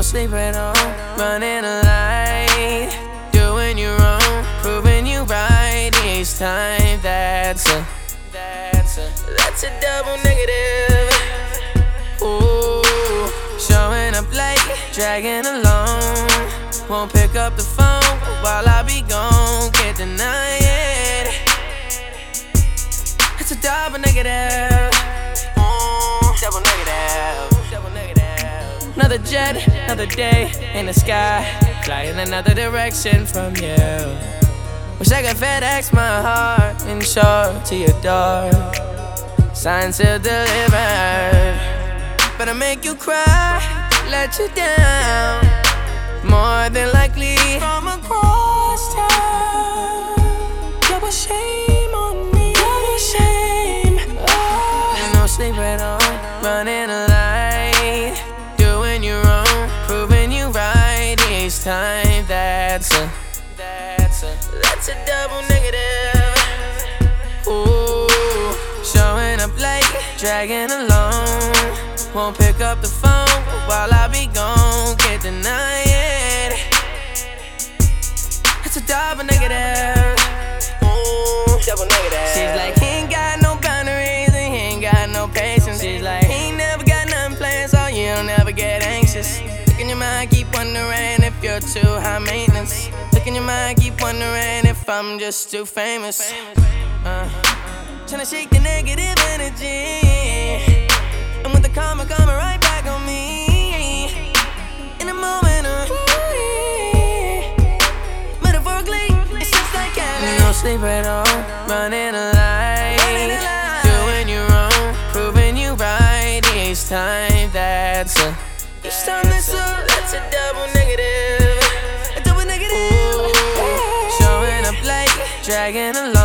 sleep at home, running a light, doing you wrong, proving you right each time. That's a double negative. Ooh, showing up late, dragging along, won't pick up the phone while I be gone, can't deny it. It's a double negative. Double negative. Another jet, another day in the sky, flying another direction from you. Wish I could FedEx my heart and show to your door. Signed, sealed, delivered. But I make you cry, let you down, more than likely from across town. Double shame on me, double shame. Oh. No sleep at home, running a light, doing you wrong, proving you right each time. That's a double negative. Ooh, showing up late, dragging along, won't pick up the phone while I be gone, can't deny it. It's a double negative. Ooh, double negative. She's like, he ain't got no boundaries and he ain't got no patience. She's like, he ain't never got nothing planned, so you'll never get anxious. Look in your mind, keep wondering if you're too high maintenance. Look in your mind, keep wondering if I'm just too famous. Tryna shake the negative energy, and with the karma coming right back on me. In a moment of metaphorically, it's just like having no sleep at home, running a light, doing you wrong, proving you right each time. That's a double negative. A double negative. Ooh, showing up late, dragging along,